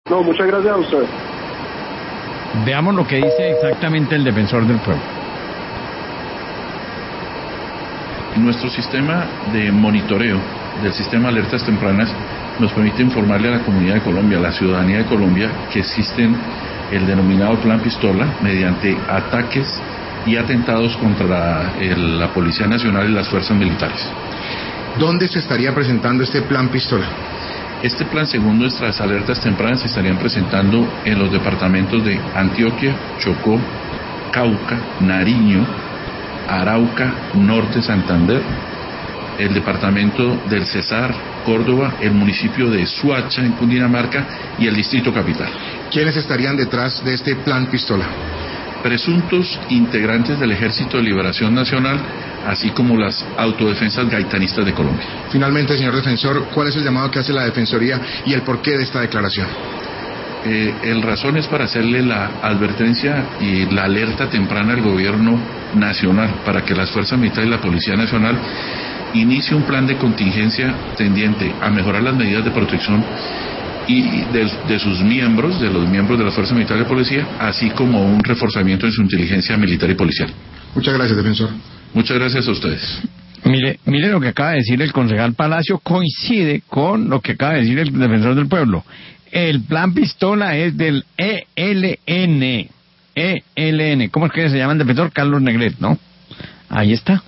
No, muchas gracias a usted. Veamos lo que dice exactamente el defensor del pueblo. Nuestro sistema de monitoreo del sistema de alertas tempranas nos permite informarle a la comunidad de Colombia, a la ciudadanía de Colombia, que existen el denominado Plan Pistola mediante ataques y atentados contra la Policía Nacional y las fuerzas militares. ¿Dónde se estaría presentando este Plan Pistola? Este plan, según nuestras alertas tempranas, se estarían presentando en los departamentos de Antioquia, Chocó, Cauca, Nariño, Arauca, Norte, Santander, el departamento del Cesar, Córdoba, el municipio de Suacha, en Cundinamarca, y el distrito capital. ¿Quiénes estarían detrás de este Plan Pistola? Presuntos integrantes del Ejército de Liberación Nacional, así como las autodefensas gaitanistas de Colombia. Finalmente, señor defensor, ¿cuál es el llamado que hace la Defensoría y el porqué de esta declaración? El razón es para hacerle la advertencia y la alerta temprana al gobierno nacional para que las fuerzas militares y la Policía Nacional inicie un plan de contingencia tendiente a mejorar las medidas de protección y de sus miembros, de los miembros de las fuerzas militares y policía, así como un reforzamiento en su inteligencia militar y policial. Muchas gracias, defensor. Muchas gracias a ustedes. Mire lo que acaba de decir el concejal Palacio, coincide con lo que acaba de decir el defensor del pueblo. El Plan Pistola es del ELN. ¿Cómo es que se llama el defensor? Carlos Negret, ¿no? Ahí está.